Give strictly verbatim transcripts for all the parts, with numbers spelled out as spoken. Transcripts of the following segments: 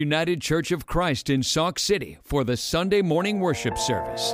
United Church of Christ in Sauk City for the Sunday morning worship service.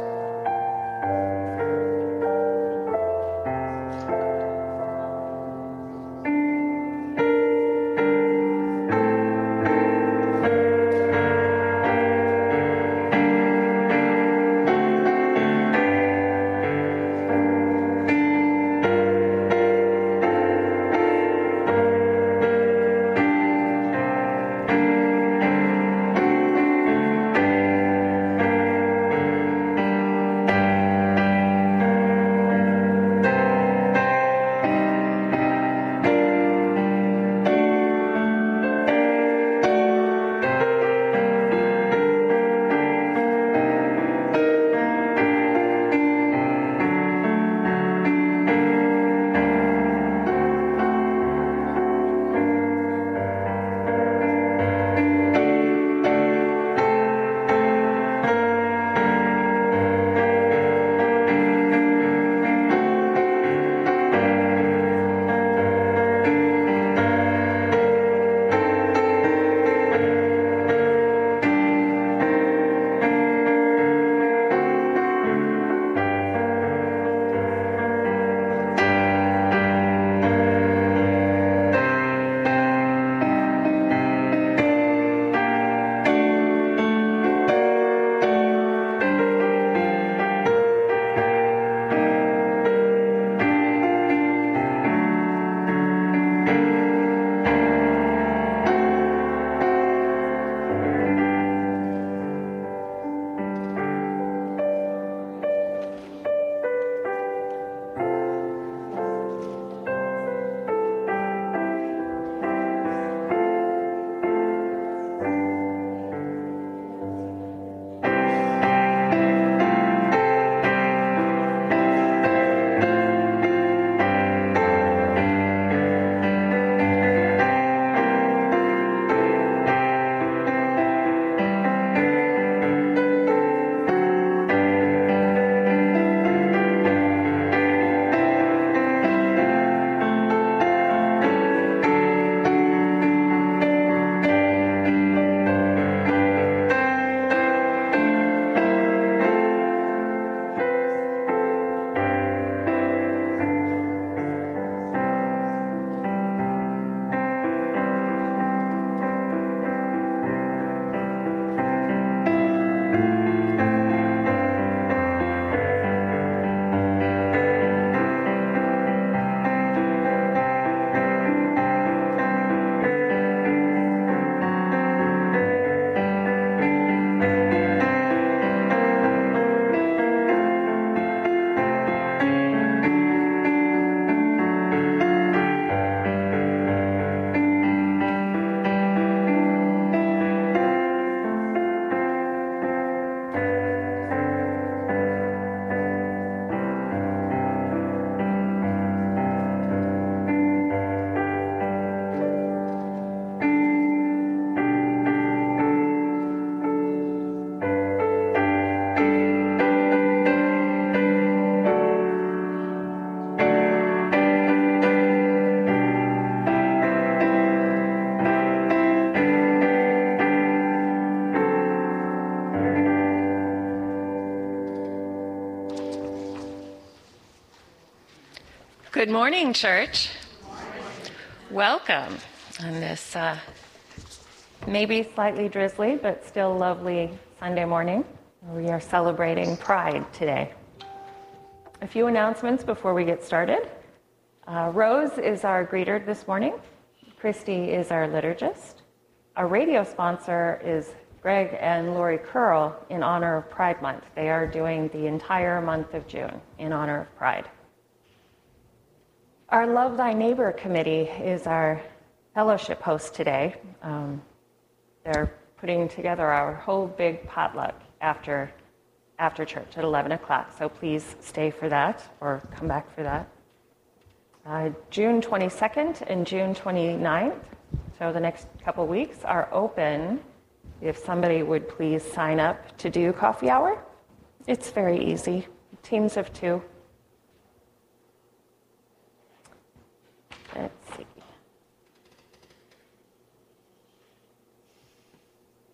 Good morning, church. Good morning. Welcome on this uh, maybe slightly drizzly, but still lovely Sunday morning. We are celebrating Pride today. A few announcements before we get started. Uh, Rose is our greeter this morning. Christy is our liturgist. Our radio sponsor is Greg and Lori Curl in honor of Pride Month. They are doing the entire month of June in honor of Pride. Our Love Thy Neighbor committee is our fellowship host today. Um, they're putting together our whole big potluck after, after church at eleven o'clock, so please stay for that or come back for that. Uh, June twenty-second and June twenty-ninth, so the next couple weeks, are open. If somebody would please sign up to do coffee hour. It's very easy, teams of two. Let's see.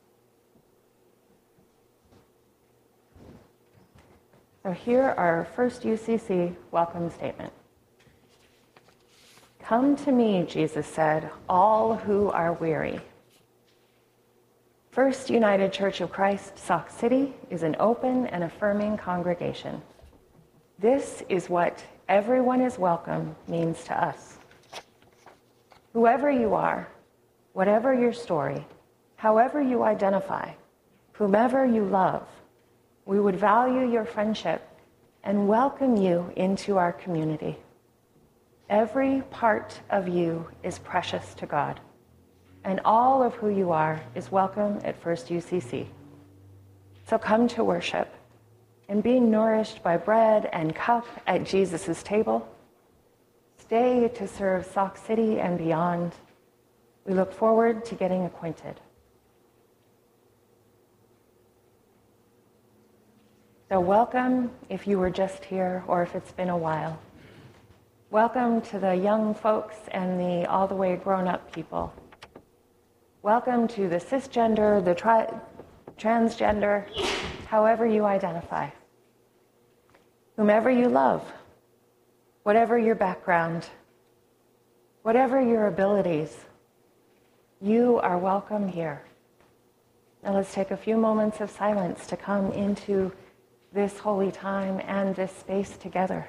So here our first U C C welcome statement. Come to me, Jesus said, all who are weary. First United Church of Christ, Sauk City, is an open and affirming congregation. This is what everyone is welcome means to us. Whoever you are, whatever your story, however you identify, whomever you love, we would value your friendship and welcome you into our community. Every part of you is precious to God, and all of who you are is welcome at First U C C. So come to worship and be nourished by bread and cup at Jesus' table. Stay to serve Sauk City and beyond. We look forward to getting acquainted. So welcome if you were just here or if it's been a while. Welcome to the young folks and the all the way grown-up people. Welcome to the cisgender, the tri- transgender, however you identify. Whomever you love, whatever your background, whatever your abilities, you are welcome here. Now let's take a few moments of silence to come into this holy time and this space together.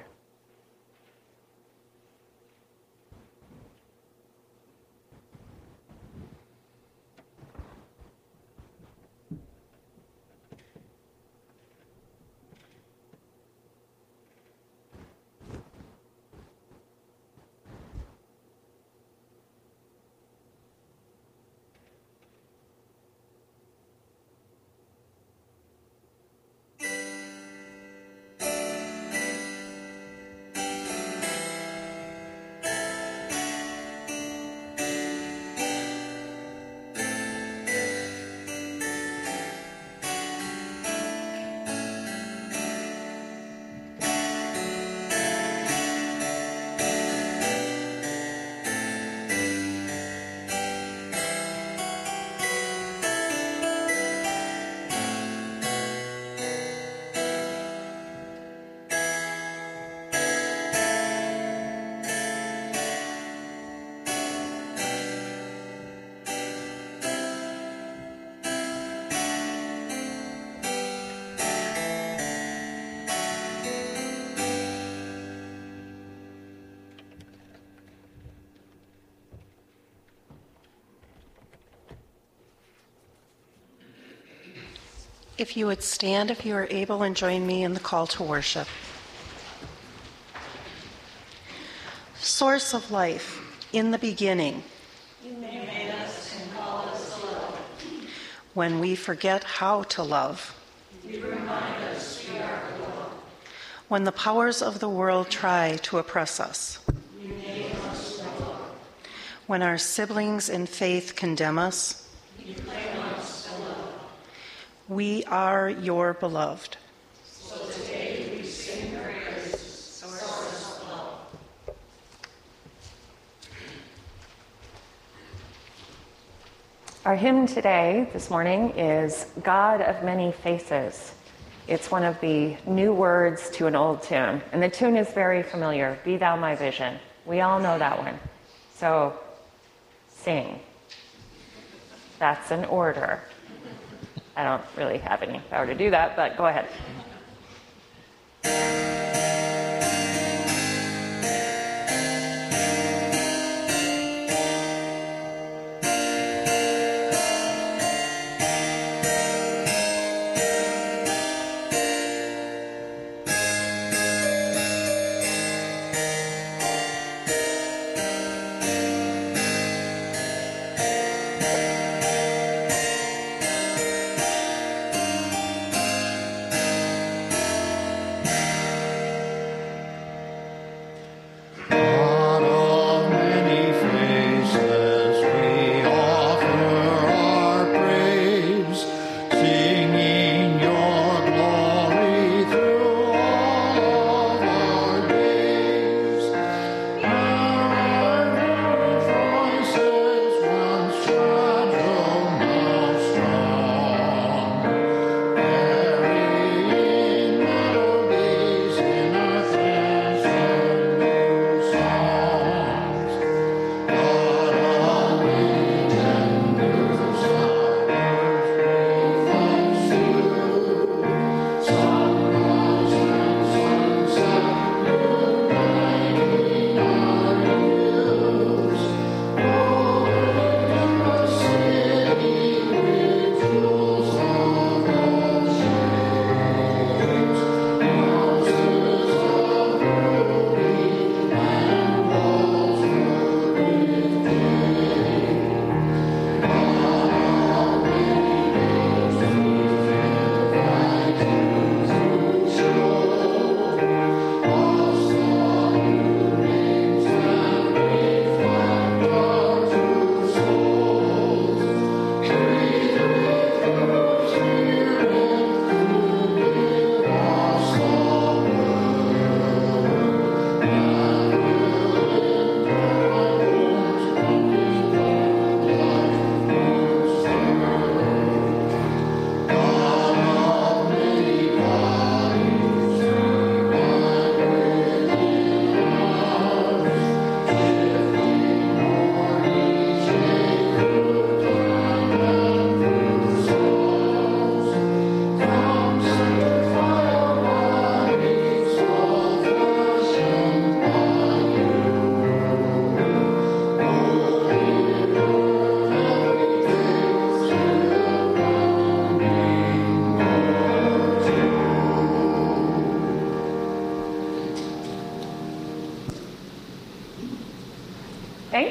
If you would stand, if you are able, and join me in the call to worship. Source of life, in the beginning. You made us and called us to love. When we forget how to love. You remind us we are beloved. When the powers of the world try to oppress us. You name us beloved. When our siblings in faith condemn us. You claim us beloved. We are your beloved. So today we sing your praises, source of love. Our hymn today, this morning, is God of Many Faces. It's one of the new words to an old tune. And the tune is very familiar, Be Thou My Vision. We all know that one. So, sing. That's an order. I don't really have any power to do that, but go ahead.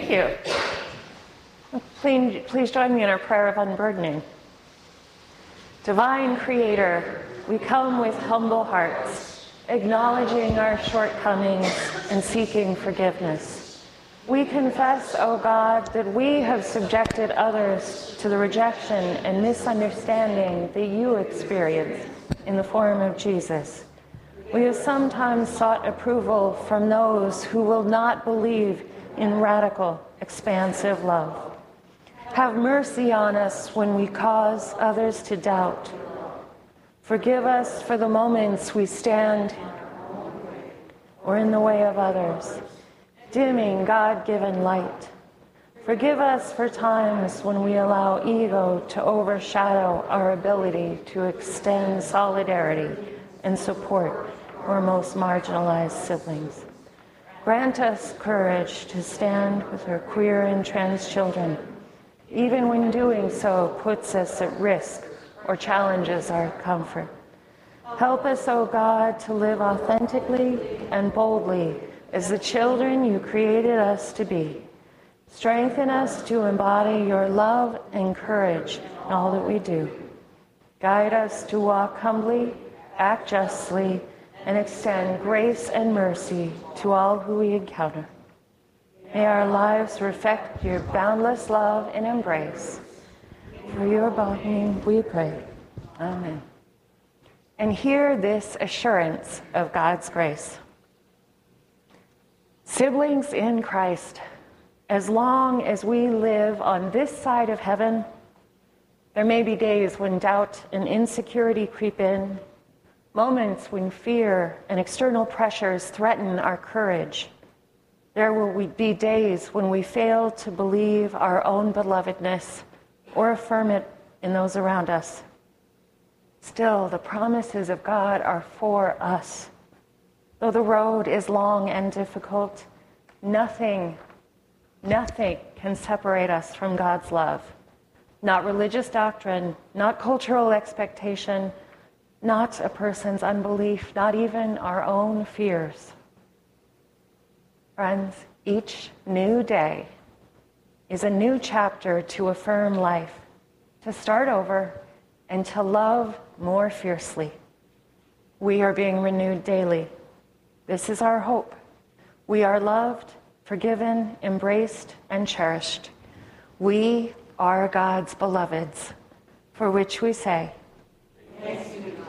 Thank you. Please, please join me in our prayer of unburdening. Divine Creator, we come with humble hearts, acknowledging our shortcomings and seeking forgiveness. We confess, O God, that we have subjected others to the rejection and misunderstanding that you experienced in the form of Jesus. We have sometimes sought approval from those who will not believe in radical, expansive love. Have mercy on us when we cause others to doubt. Forgive us for the moments we stand or in the way of others, dimming God-given light. Forgive us for times when we allow ego to overshadow our ability to extend solidarity and support our most marginalized siblings. Grant us courage to stand with our queer and trans children, even when doing so puts us at risk or challenges our comfort. Help us, O God, to live authentically and boldly as the children you created us to be. Strengthen us to embody your love and courage in all that we do. Guide us to walk humbly, act justly, and extend grace and mercy to all who we encounter. May our lives reflect your boundless love and embrace. For your name we pray. Amen. And hear this assurance of God's grace. Siblings in Christ, as long as we live on this side of heaven, there may be days when doubt and insecurity creep in, moments when fear and external pressures threaten our courage. There will be days when we fail to believe our own belovedness or affirm it in those around us. Still, the promises of God are for us. Though the road is long and difficult, nothing, nothing can separate us from God's love. Not religious doctrine, not cultural expectation, not a person's unbelief, not even our own fears. Friends, each new day is a new chapter to affirm life, to start over, and to love more fiercely. We are being renewed daily. This is our hope. We are loved, forgiven, embraced, and cherished. We are God's beloveds, for which we say, thanks be to God.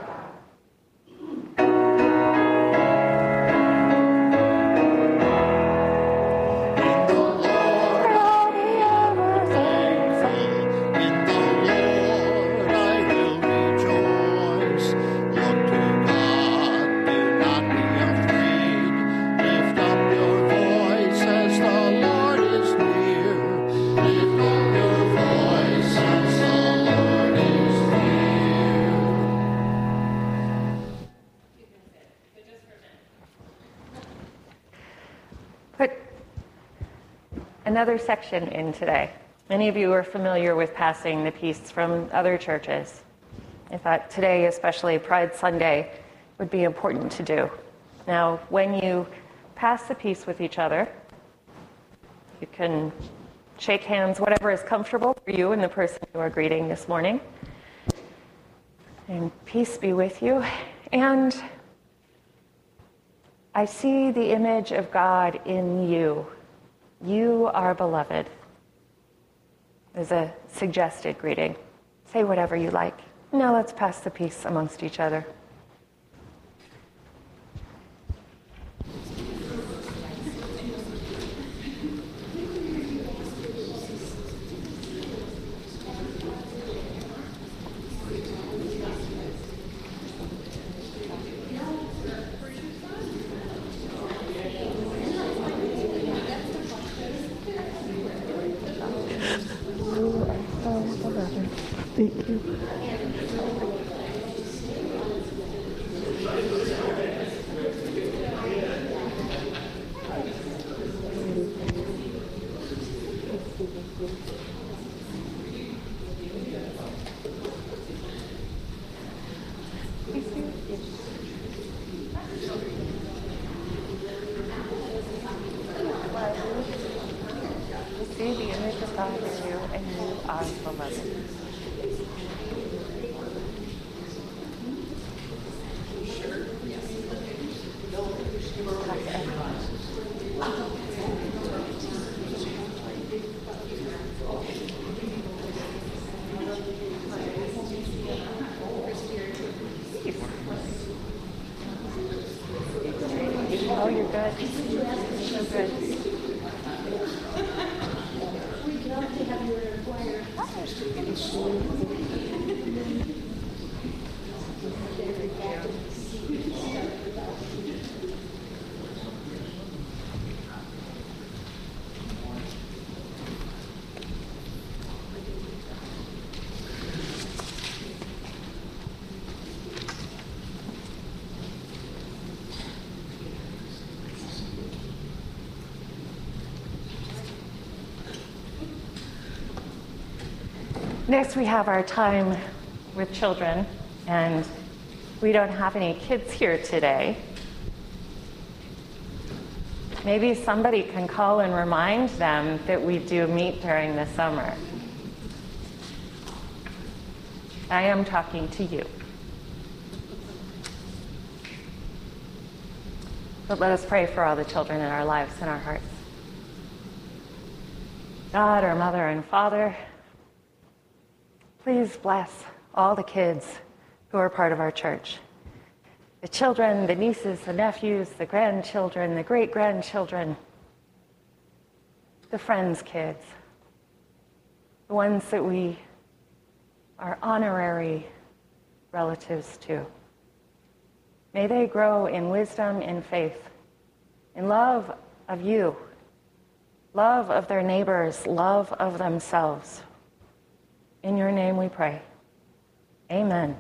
Another section in today. Many of you are familiar with passing the peace from other churches. I thought today, especially Pride Sunday, would be important to do. Now, when you pass the peace with each other, you can shake hands, whatever is comfortable for you and the person you are greeting this morning. And peace be with you. And I see the image of God in you. You are beloved. There's a suggested greeting. Say whatever you like. Now let's pass the peace amongst each other. Thank you. You're good. So good. Next, we have our time with children, and we don't have any kids here today. Maybe somebody can call and remind them that we do meet during the summer. I am talking to you. But let us pray for all the children in our lives and our hearts. God, our Mother and Father, please bless all the kids who are part of our church. The children, the nieces, the nephews, the grandchildren, the great-grandchildren, the friends' kids, the ones that we are honorary relatives to. May they grow in wisdom and faith, in love of you, love of their neighbors, love of themselves. In your name we pray. Amen.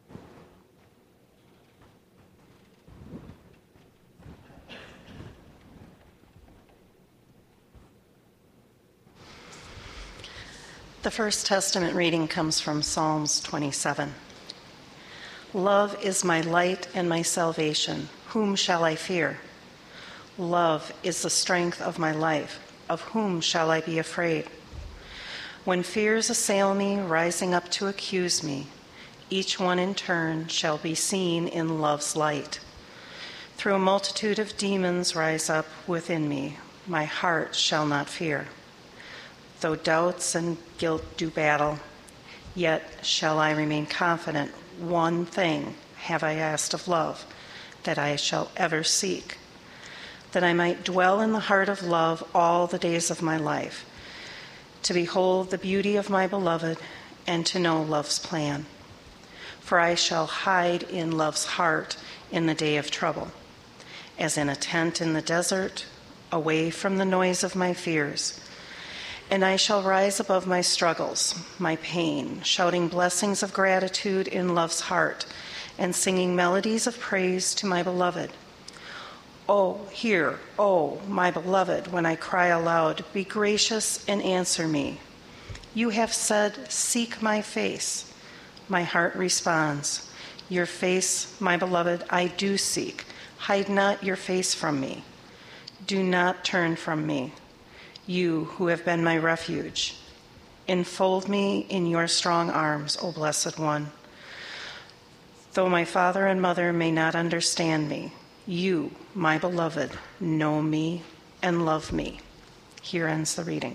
The First Testament reading comes from Psalms twenty-seven. Love is my light and my salvation. Whom shall I fear? Love is the strength of my life. Of whom shall I be afraid? When fears assail me, rising up to accuse me, each one in turn shall be seen in love's light. Through a multitude of demons rise up within me, my heart shall not fear. Though doubts and guilt do battle, yet shall I remain confident. One thing have I asked of love, that I shall ever seek, that I might dwell in the heart of love all the days of my life, to behold the beauty of my beloved and to know love's plan. For I shall hide in love's heart in the day of trouble, as in a tent in the desert, away from the noise of my fears. And I shall rise above my struggles, my pain, shouting blessings of gratitude in love's heart, and singing melodies of praise to my beloved. Oh, hear, oh, my beloved, when I cry aloud, be gracious and answer me. You have said, seek my face. My heart responds, your face, my beloved, I do seek. Hide not your face from me. Do not turn from me, you who have been my refuge. Enfold me in your strong arms, O Blessed One. Though my father and mother may not understand me, you, my beloved, know me and love me. Here ends the reading.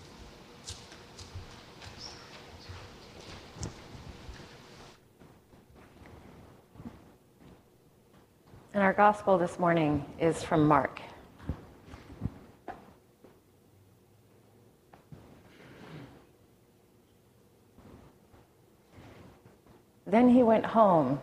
And our gospel this morning is from Mark. Then he went home,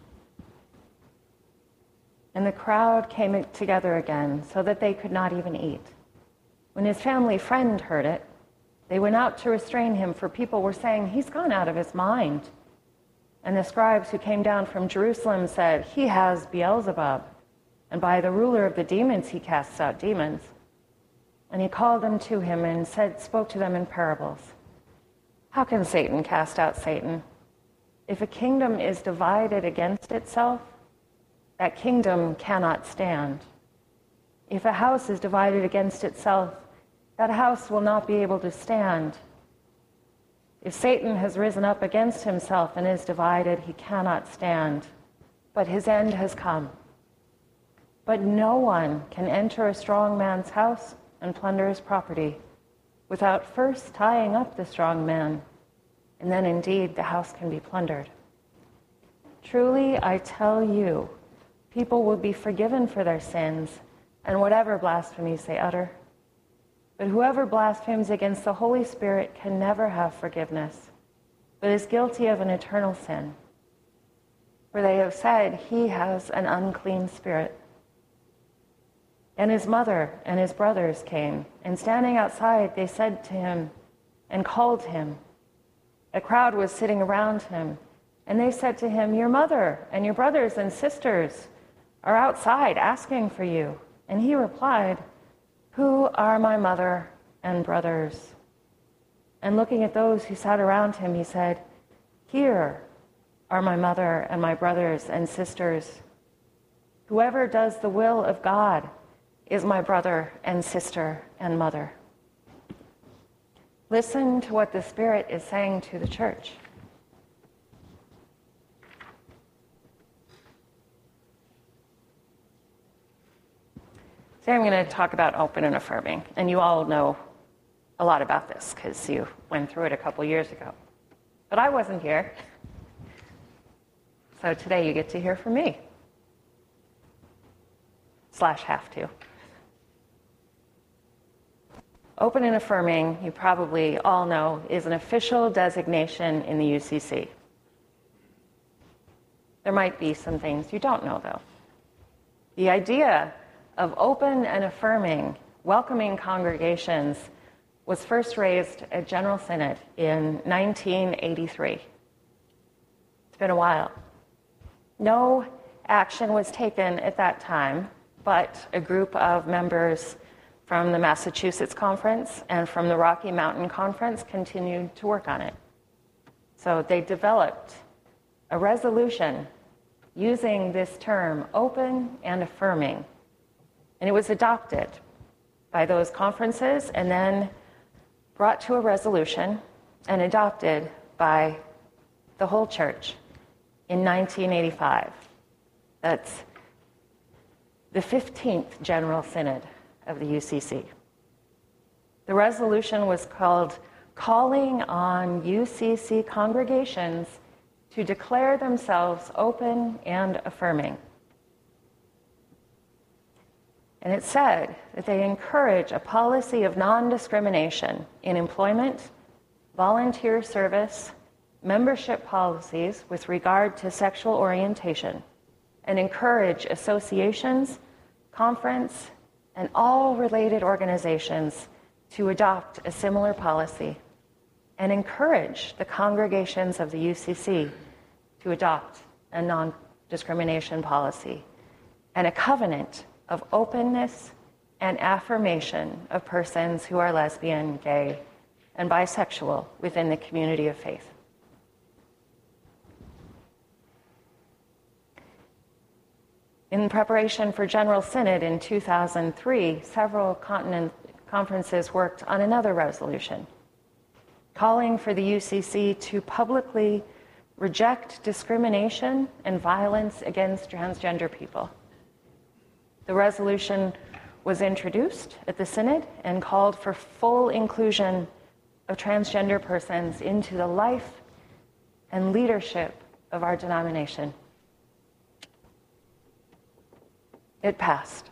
and the crowd came together again so that they could not even eat. When his family friend heard it, they went out to restrain him, for people were saying, he's gone out of his mind. And the scribes who came down from Jerusalem said, he has Beelzebub, and by the ruler of the demons he casts out demons. And he called them to him and said, spoke to them in parables. How can Satan cast out Satan? If a kingdom is divided against itself, that kingdom cannot stand. If a house is divided against itself, that house will not be able to stand. If Satan has risen up against himself and is divided, he cannot stand, but his end has come. But no one can enter a strong man's house and plunder his property without first tying up the strong man, and then indeed the house can be plundered. Truly, I tell you, people will be forgiven for their sins and whatever blasphemies they utter. But whoever blasphemes against the Holy Spirit can never have forgiveness, but is guilty of an eternal sin. For they have said he has an unclean spirit. And his mother and his brothers came, and standing outside, they said to him and called him. A crowd was sitting around him, and they said to him, "Your mother and your brothers and sisters are outside asking for you." And he replied, "Who are my mother and brothers?" And looking at those who sat around him, he said, "Here are my mother and my brothers and sisters. Whoever does the will of God is my brother and sister and mother." Listen to what the Spirit is saying to the church. Today I'm going to talk about open and affirming, and you all know a lot about this because you went through it a couple years ago. But I wasn't here, so today you get to hear from me. Slash have to. Open and affirming, you probably all know, is an official designation in the U C C. There might be some things you don't know, though. The idea of open and affirming, welcoming congregations was first raised at General Synod in nineteen eighty-three. It's been a while. No action was taken at that time, but a group of members from the Massachusetts Conference and from the Rocky Mountain Conference continued to work on it. So they developed a resolution using this term, open and affirming. And it was adopted by those conferences and then brought to a resolution and adopted by the whole church in nineteen eighty-five. That's the fifteenth General Synod of the U C C. The resolution was called Calling on U C C Congregations to Declare Themselves Open and Affirming. And it said that they encourage a policy of non-discrimination in employment, volunteer service, membership policies with regard to sexual orientation, and encourage associations, conference, and all related organizations to adopt a similar policy, and encourage the congregations of the U C C to adopt a non-discrimination policy and a covenant of openness and affirmation of persons who are lesbian, gay, and bisexual within the community of faith. In preparation for General Synod in two thousand three, several continent conferences worked on another resolution, calling for the U C C to publicly reject discrimination and violence against transgender people. The resolution was introduced at the Synod and called for full inclusion of transgender persons into the life and leadership of our denomination. It passed.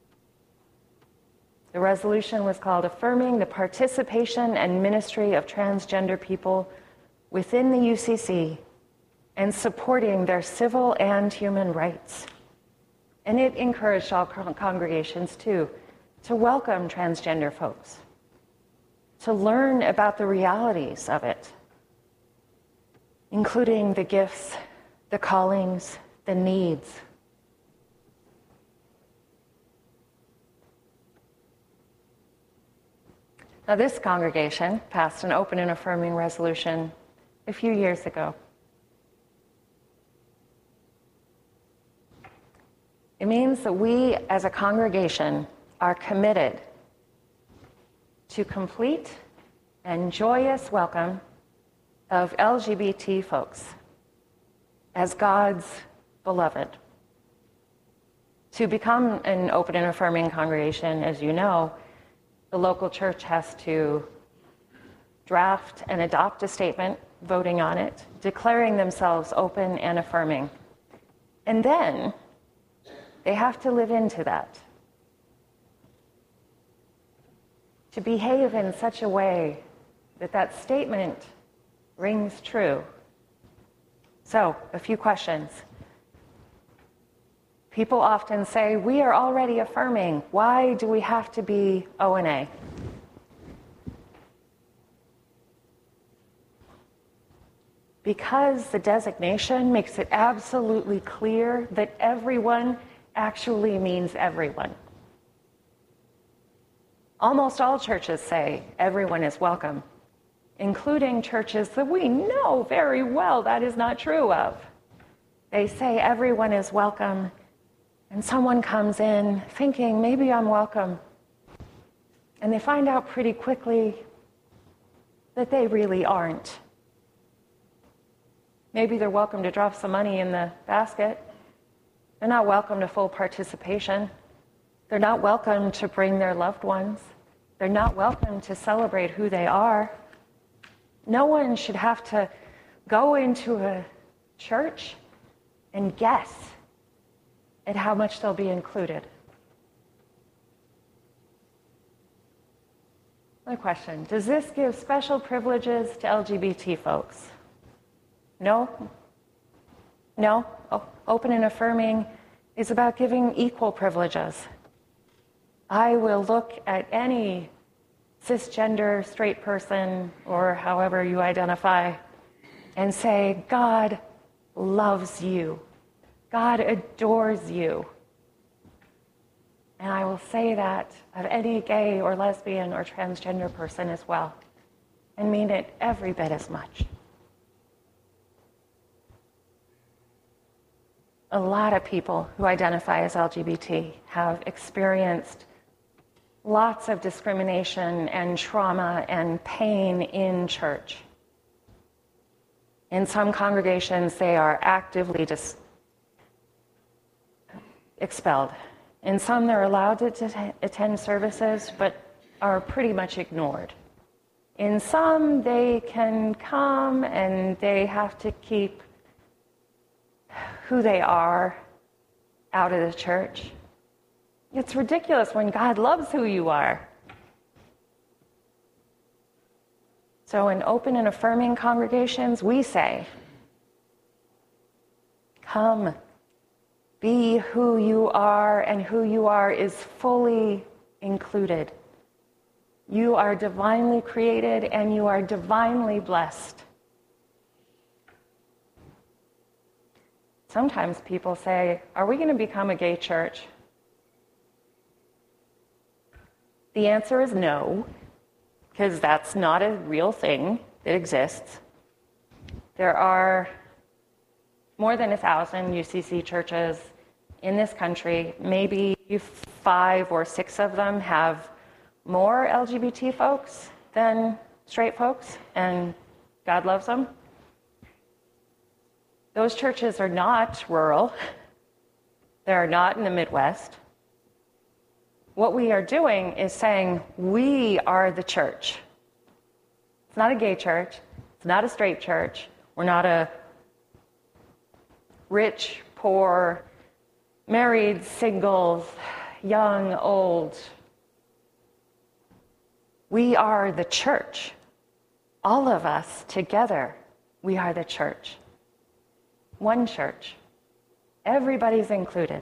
The resolution was called Affirming the Participation and Ministry of Transgender People within the U C C and Supporting Their Civil and Human Rights. And it encouraged all con- congregations, too, to welcome transgender folks, to learn about the realities of it, including the gifts, the callings, the needs. Now, this congregation passed an open and affirming resolution a few years ago. It means that we, as a congregation, are committed to complete and joyous welcome of L G B T folks as God's beloved. To become an open and affirming congregation, as you know, the local church has to draft and adopt a statement, voting on it, declaring themselves open and affirming. And then they have to live into that. to behave in such a way that that statement rings true. So, a few questions. People often say, we are already affirming. Why do we have to be O N A? Because the designation makes it absolutely clear that everyone actually means everyone. Almost all churches say everyone is welcome, including churches that we know very well that is not true of. They say everyone is welcome, and someone comes in thinking, maybe I'm welcome, and they find out pretty quickly that they really aren't. Maybe they're welcome to drop some money in the basket. They're not welcome to full participation. They're not welcome to bring their loved ones. They're not welcome to celebrate who they are. No one should have to go into a church and guess at how much they'll be included. Another question, does this give special privileges to L G B T folks? No? No? O- open and affirming is about giving equal privileges. I will look at any cisgender, straight person, or however you identify, and say, God loves you. God adores you. And I will say that of any gay or lesbian or transgender person as well, and mean it every bit as much. A lot of people who identify as L G B T have experienced lots of discrimination and trauma and pain in church. In some congregations, they are actively dis- expelled. In some, they're allowed to t- attend services, but are pretty much ignored. In some, they can come and they have to keep who they are out of the church. It's ridiculous when God loves who you are. So in open and affirming congregations, we say, come, be who you are, and who you are is fully included. You are divinely created and you are divinely blessed. Sometimes people say, are we going to become a gay church? The answer is no, because that's not a real thing that exists. There are more than a thousand U C C churches in this country. Maybe five or six of them have more L G B T folks than straight folks, and God loves them. Those churches are not rural. They're not in the Midwest. What we are doing is saying, we are the church. It's not a gay church. It's not a straight church. We're not a rich, poor, married, singles, young, old. We are the church. All of us together, we are the church. One church. Everybody's included.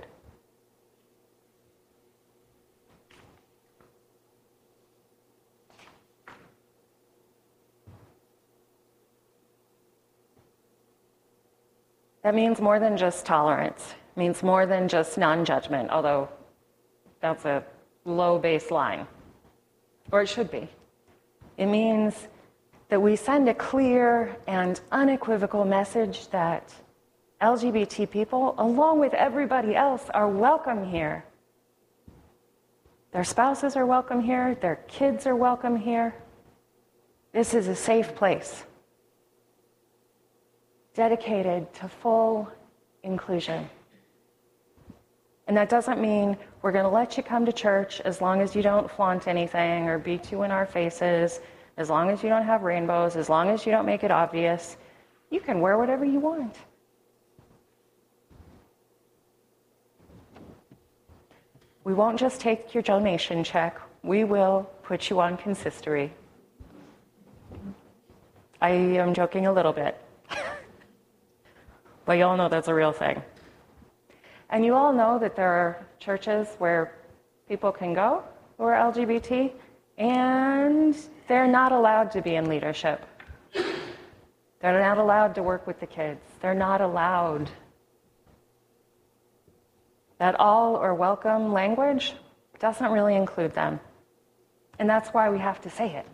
That means more than just tolerance. It means more than just non-judgment, although that's a low baseline, or it should be. It means that we send a clear and unequivocal message that L G B T people, along with everybody else, are welcome here. Their spouses are welcome here. Their kids are welcome here. This is a safe place, dedicated to full inclusion. And that doesn't mean we're going to let you come to church as long as you don't flaunt anything or be too in our faces, as long as you don't have rainbows, as long as you don't make it obvious. You can wear whatever you want. We won't just take your donation check. We will put you on consistory. I am joking a little bit, but you all know that's a real thing. And you all know that there are churches where people can go who are L G B T, and they're not allowed to be in leadership. They're not allowed to work with the kids. They're not allowed. That all or welcome language doesn't really include them. And that's why we have to say it.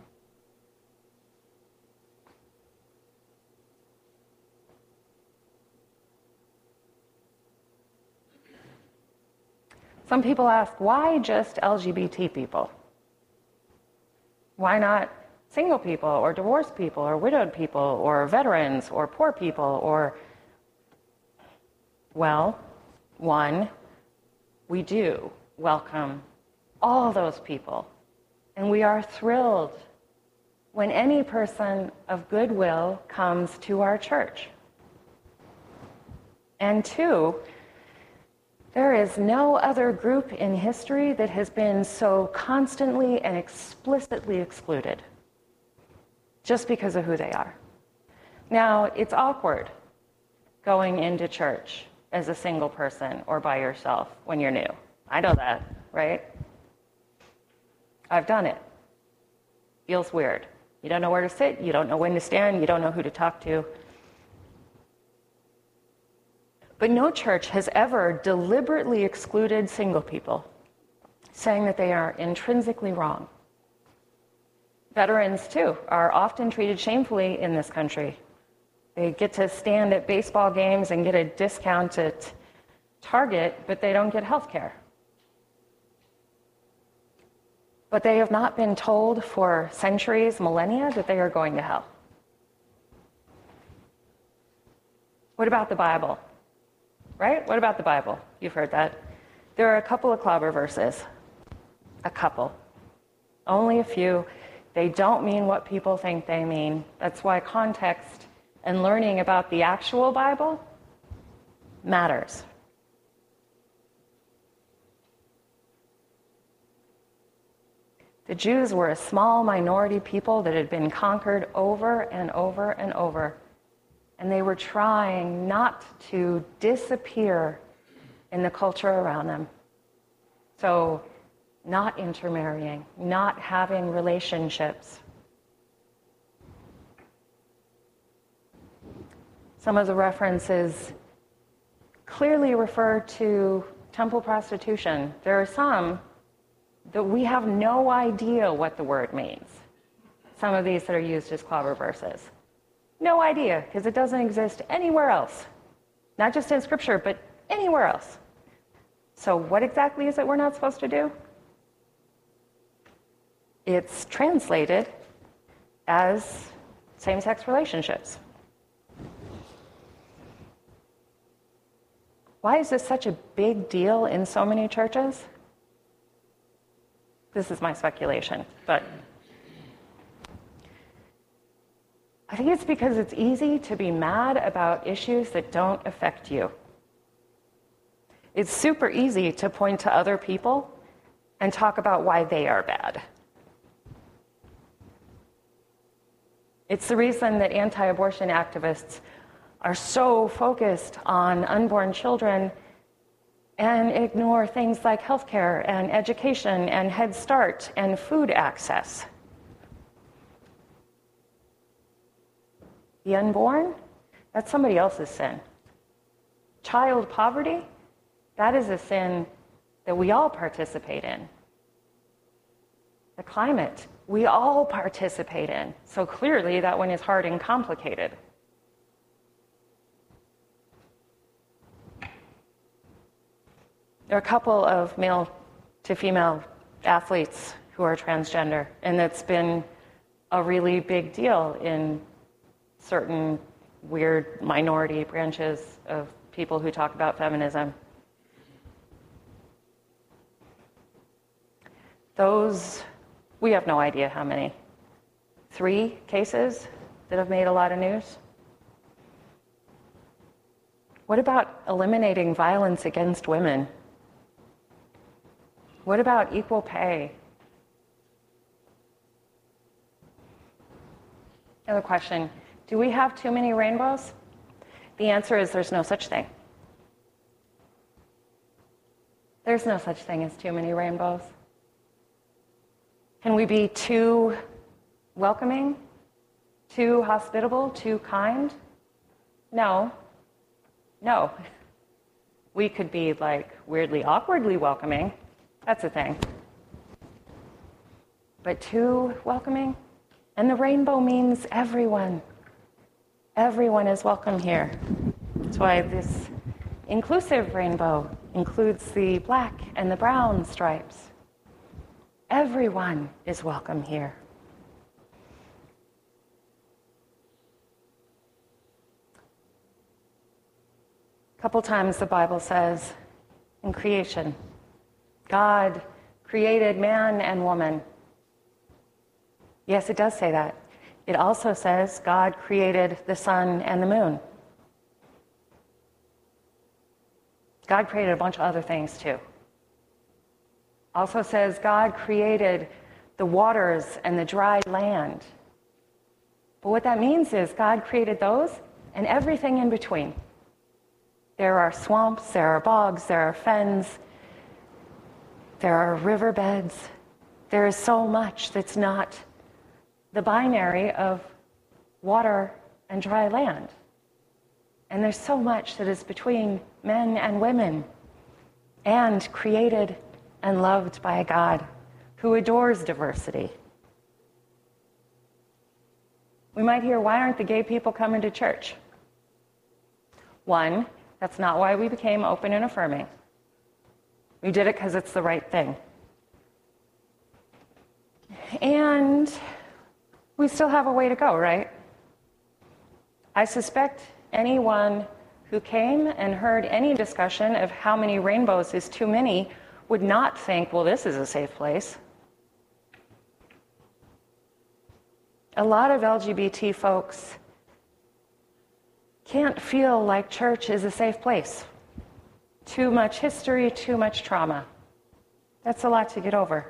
Some people ask, why just L G B T people? Why not single people or divorced people or widowed people or veterans or poor people or, well, one, we do welcome all those people. And we are thrilled when any person of goodwill comes to our church. And two, there is no other group in history that has been so constantly and explicitly excluded just because of who they are. Now, it's awkward going into church as a single person or by yourself when you're new. I know that, right? I've done it. Feels weird. You don't know where to sit, you don't know when to stand, you don't know who to talk to. But no church has ever deliberately excluded single people, saying that they are intrinsically wrong. Veterans, too, are often treated shamefully in this country. They get to stand at baseball games and get a discount at Target, but they don't get health care. But they have not been told for centuries, millennia, that they are going to hell. What about the Bible? Right? What about the Bible? You've heard that. There are a couple of clobber verses. A couple. Only a few. They don't mean what people think they mean. That's why context and learning about the actual Bible matters. The Jews were a small minority people that had been conquered over and over and over. And they were trying not to disappear in the culture around them. So, not intermarrying, not having relationships. Some of the references clearly refer to temple prostitution. There are some that we have no idea what the word means. Some of these that are used as clobber verses. No idea, because it doesn't exist anywhere else. Not just in Scripture, but anywhere else. So what exactly is it we're not supposed to do? It's translated as same-sex relationships. Why is this such a big deal in so many churches? This is my speculation, but I think it's because it's easy to be mad about issues that don't affect you. It's super easy to point to other people and talk about why they are bad. It's the reason that anti-abortion activists are so focused on unborn children and ignore things like healthcare and education and Head Start and food access. The unborn, that's somebody else's sin. Child poverty, that is a sin that we all participate in. The climate, we all participate in. So clearly that one is hard and complicated. There are a couple of male to female athletes who are transgender, and that's been a really big deal in certain weird minority branches of people who talk about feminism. Those, we have no idea how many. Three cases that have made a lot of news. What about eliminating violence against women? What about equal pay? Another question, do we have too many rainbows? The answer is there's no such thing. There's no such thing as too many rainbows. Can we be too welcoming, too hospitable, too kind? No. No. We could be like weirdly, awkwardly welcoming. That's a thing. But too welcoming? And the rainbow means everyone. Everyone is welcome here. That's why this inclusive rainbow includes the black and the brown stripes. Everyone is welcome here. A couple times the Bible says in creation, God created man and woman. Yes, it does say that. It also says God created the sun and the moon. God created a bunch of other things too. Also says God created the waters and the dry land. But what that means is God created those and everything in between. There are swamps, there are bogs, there are fens, there are riverbeds. There is so much that's not the binary of water and dry land. And there's so much that is between men and women, and created and loved by a God who adores diversity. We might hear, why aren't the gay people coming to church? One, that's not why we became open and affirming. We did it because it's the right thing. And we still have a way to go, right? I suspect anyone who came and heard any discussion of how many rainbows is too many would not think, well, this is a safe place. A lot of L G B T folks can't feel like church is a safe place. Too much history, too much trauma. That's a lot to get over.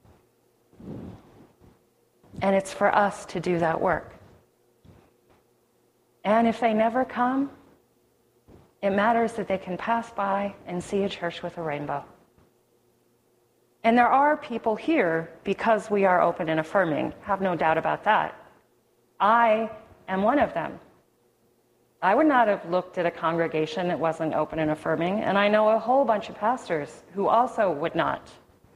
And it's for us to do that work. And if they never come, it matters that they can pass by and see a church with a rainbow. And there are people here because we are open and affirming. Have no doubt about that. I am one of them. I would not have looked at a congregation that wasn't open and affirming, and I know a whole bunch of pastors who also would not.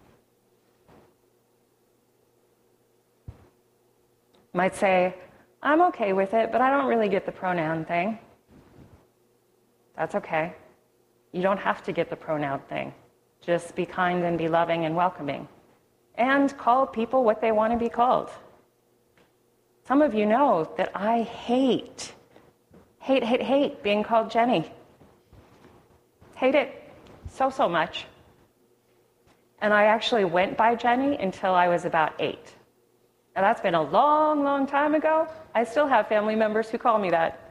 Might say, I'm okay with it, but I don't really get the pronoun thing. That's okay. You don't have to get the pronoun thing. Just be kind and be loving and welcoming. And call people what they want to be called. Some of you know that I hate, hate, hate, hate being called Jenny. Hate it so, so much. And I actually went by Jenny until I was about eight. Now that's been a long, long time ago. I still have family members who call me that.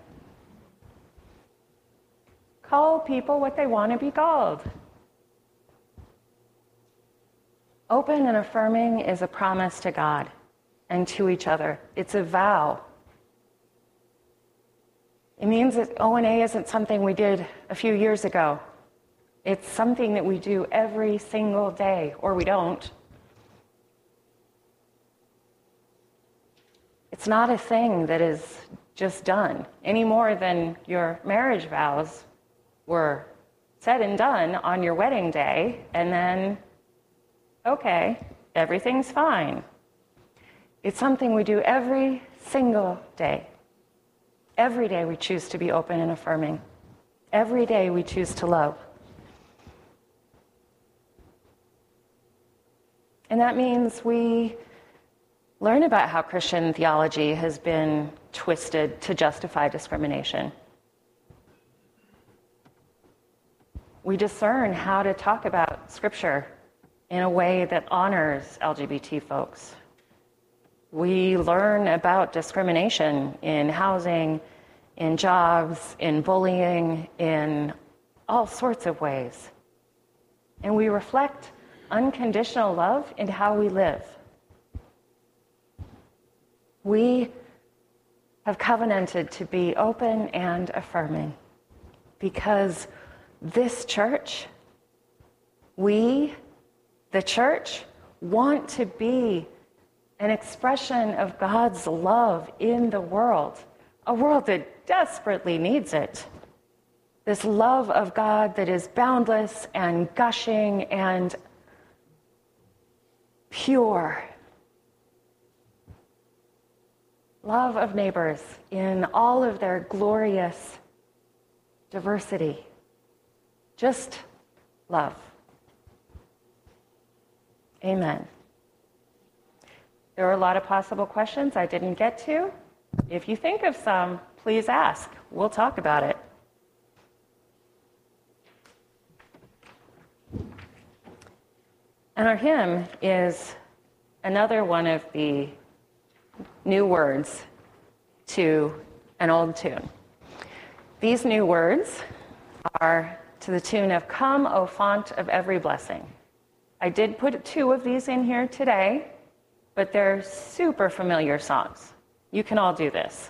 Call people what they want to be called. Open and affirming is a promise to God and to each other. It's a vow. It means that O and A isn't something we did a few years ago. It's something that we do every single day, or we don't. It's not a thing that is just done, any more than your marriage vows were said and done on your wedding day, and then, okay, everything's fine. It's something we do every single day. Every day we choose to be open and affirming. Every day we choose to love. And that means we learn about how Christian theology has been twisted to justify discrimination. We discern how to talk about Scripture in a way that honors L G B T folks. We learn about discrimination in housing, in jobs, in bullying, in all sorts of ways. And we reflect unconditional love in how we live. We have covenanted to be open and affirming, because this church, we, the church, want to be an expression of God's love in the world, a world that desperately needs it. This love of God that is boundless and gushing and pure. Love of neighbors in all of their glorious diversity. Just love. Amen. There are a lot of possible questions I didn't get to. If you think of some, please ask. We'll talk about it. And our hymn is another one of the new words to an old tune. These new words are to the tune of "Come, O Font of Every Blessing." I did put two of these in here today, but they're super familiar songs. You can all do this.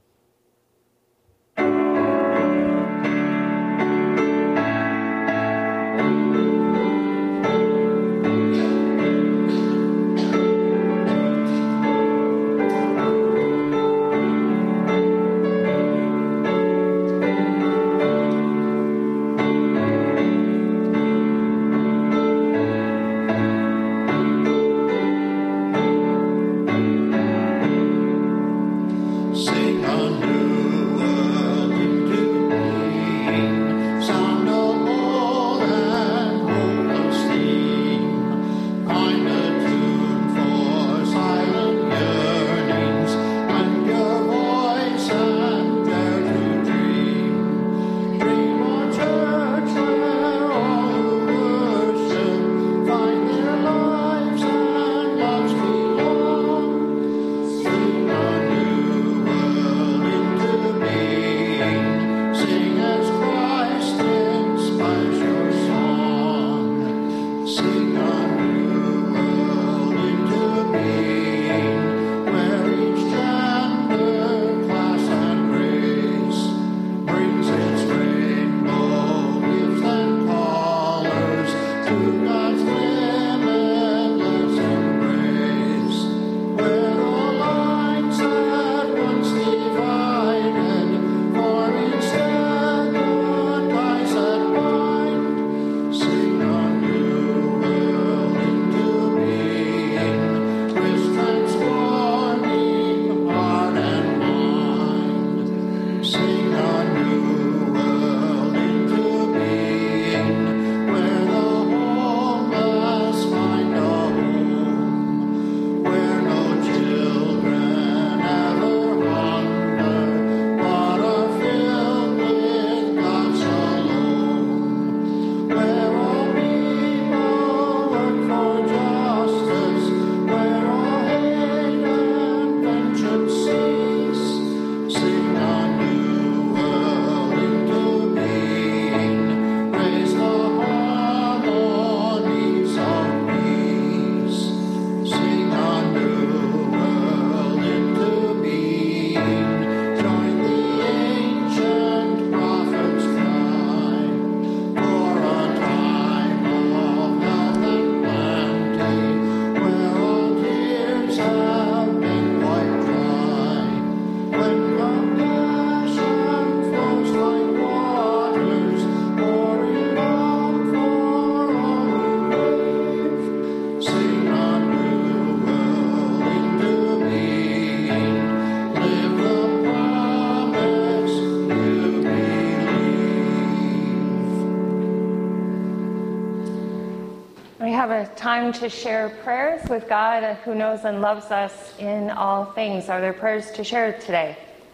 Time to share prayers with God who knows and loves us in all things. Are there prayers to share today?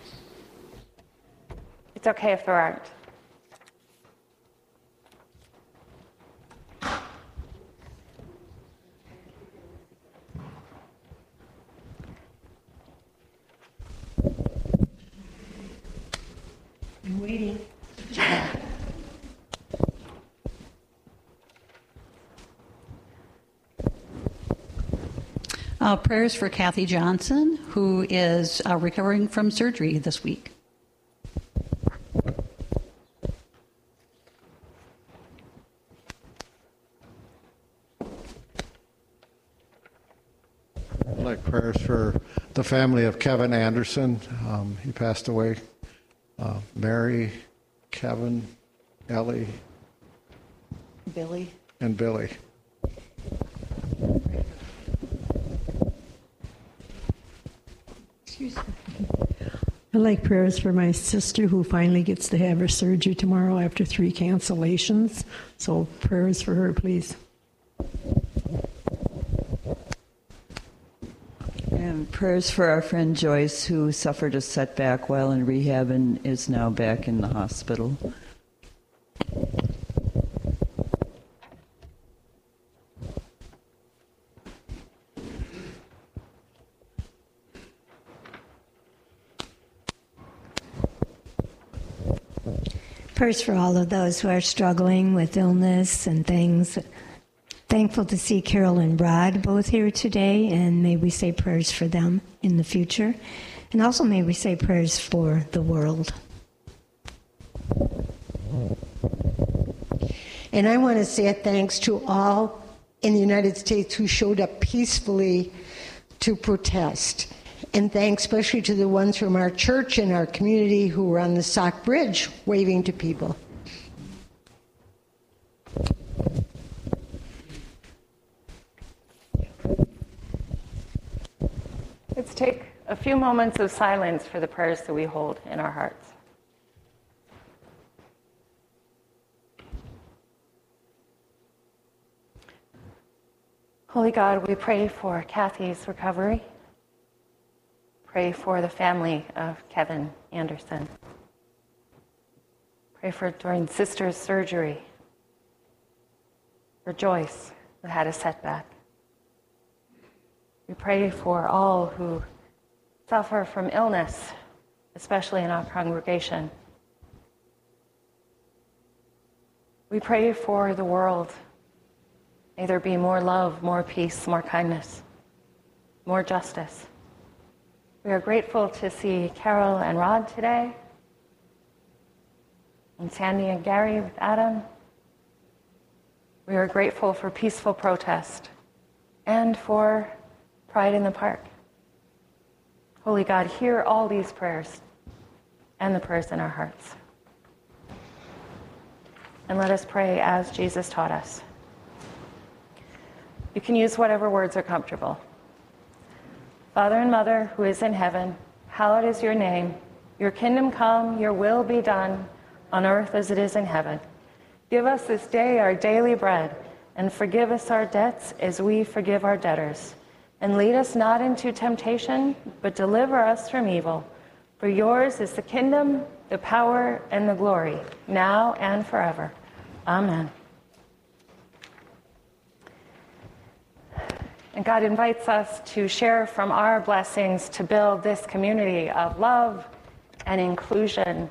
It's okay if there aren't. I'm waiting. Uh, prayers for Kathy Johnson, who is uh, recovering from surgery this week. I'd like prayers for the family of Kevin Anderson. Um, he passed away. Uh, Mary, Kevin, Ellie, Billy. and Billy. Excuse me. I'd like prayers for my sister who finally gets to have her surgery tomorrow after three cancellations. So prayers for her, please. And prayers for our friend Joyce, who suffered a setback while in rehab and is now back in the hospital. Prayers for all of those who are struggling with illness and things. Thankful to see Carol and Rod both here today, and may we say prayers for them in the future. And also may we say prayers for the world. And I want to say thanks to all in the United States who showed up peacefully to protest. And thanks especially to the ones from our church and our community who were on the Sauk Bridge waving to people. Let's take a few moments of silence for the prayers that we hold in our hearts. Holy God, we pray for Kathy's recovery. Pray for the family of Kevin Anderson. Pray for during sister's surgery. For Joyce, who had a setback. We pray for all who suffer from illness, especially in our congregation. We pray for the world. May there be more love, more peace, more kindness, more justice. We are grateful to see Carol and Rod today, and Sandy and Gary with Adam. We are grateful for peaceful protest and for Pride in the Park. Holy God, hear all these prayers and the prayers in our hearts. And let us pray as Jesus taught us. You can use whatever words are comfortable. Father and Mother, who is in heaven, hallowed is your name. Your kingdom come, your will be done, on earth as it is in heaven. Give us this day our daily bread, and forgive us our debts as we forgive our debtors. And lead us not into temptation, but deliver us from evil. For yours is the kingdom, the power, and the glory, now and forever. Amen. And God invites us to share from our blessings to build this community of love and inclusion.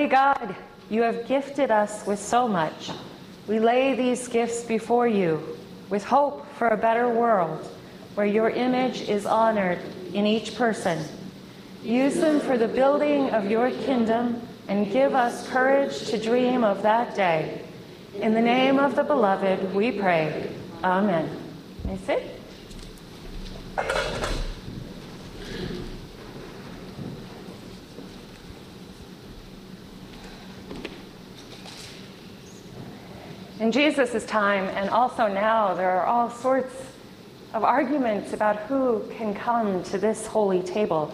Holy God, you have gifted us with so much. We lay these gifts before you with hope for a better world where your image is honored in each person. Use them for the building of your kingdom and give us courage to dream of that day. In the name of the beloved, we pray. Amen. May you sit? In Jesus' time, and also now, there are all sorts of arguments about who can come to this holy table.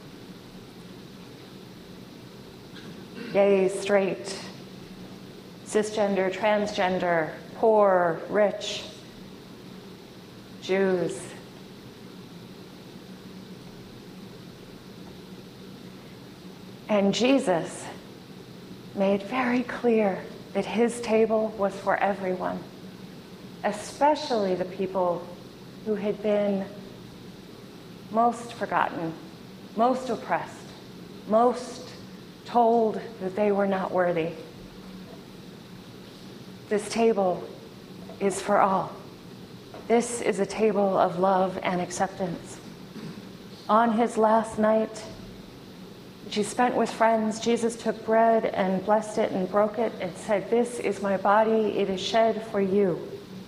Gay, straight, cisgender, transgender, poor, rich, Jews. And Jesus made very clear that his table was for everyone, especially the people who had been most forgotten, most oppressed, most told that they were not worthy. This table is for all. This is a table of love and acceptance. On his last night, which he spent with friends, Jesus took bread and blessed it and broke it and said, "This is my body, it is shed for you.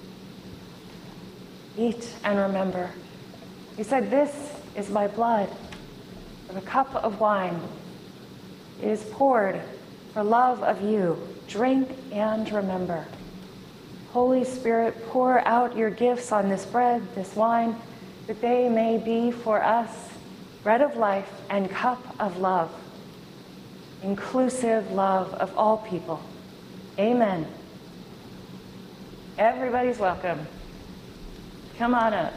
Eat and remember." He said, "This is my blood, for the cup of wine. It is poured for love of you. Drink and remember." Holy Spirit, pour out your gifts on this bread, this wine, that they may be for us bread of life and cup of love, inclusive love of all people. Amen. Everybody's welcome. Come on up.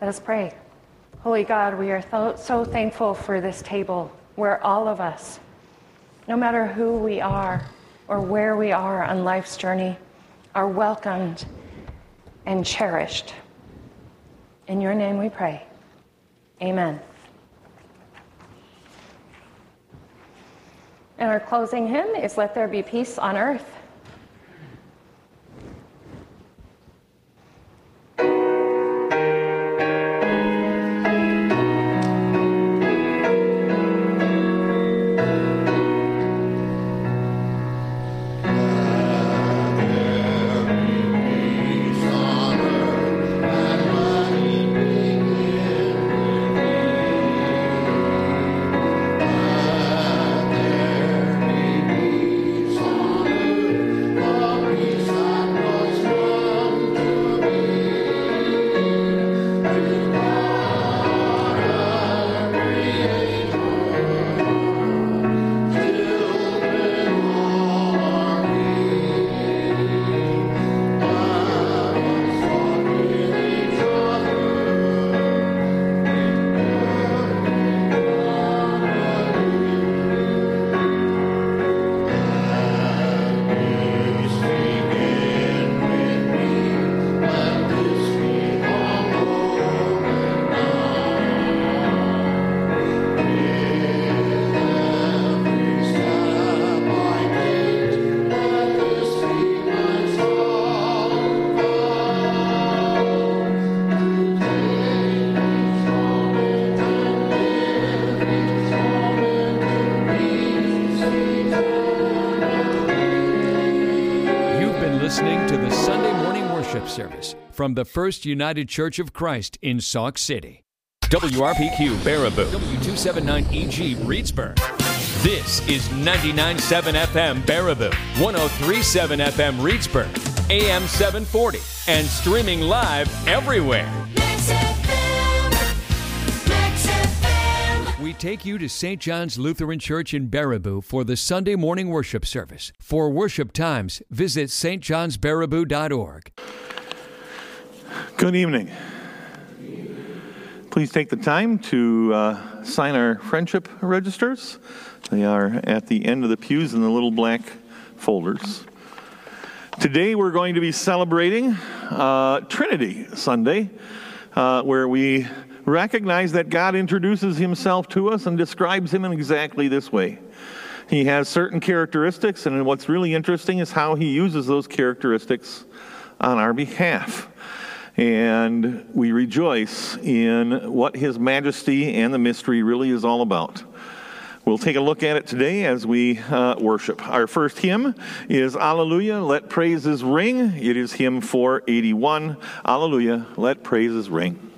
us pray. Holy God, we are so, so thankful for this table where all of us, no matter who we are or where we are on life's journey, are welcomed and cherished. In your name we pray. Amen. And our closing hymn is Let There Be Peace on Earth. Listening to the Sunday morning worship service from the First United Church of Christ in Sauk City. W R P Q Baraboo, W two seventy-nine E G Reedsburg. This is ninety-nine point seven F M Baraboo, one oh three point seven F M Reedsburg, A M seven forty, and streaming live everywhere. We take you to Saint John's Lutheran Church in Baraboo for the Sunday morning worship service. For worship times, visit s t johns baraboo dot org. Good evening. Please take the time to uh, sign our friendship registers. They are at the end of the pews in the little black folders. Today we're going to be celebrating uh, Trinity Sunday, uh, where we recognize that God introduces himself to us and describes him in exactly this way. He has certain characteristics, and what's really interesting is how he uses those characteristics on our behalf. And we rejoice in what his majesty and the mystery really is all about. We'll take a look at it today as we uh, worship. Our first hymn is Alleluia, Let Praises Ring. It is hymn four eighty-one. Alleluia, Let Praises Ring.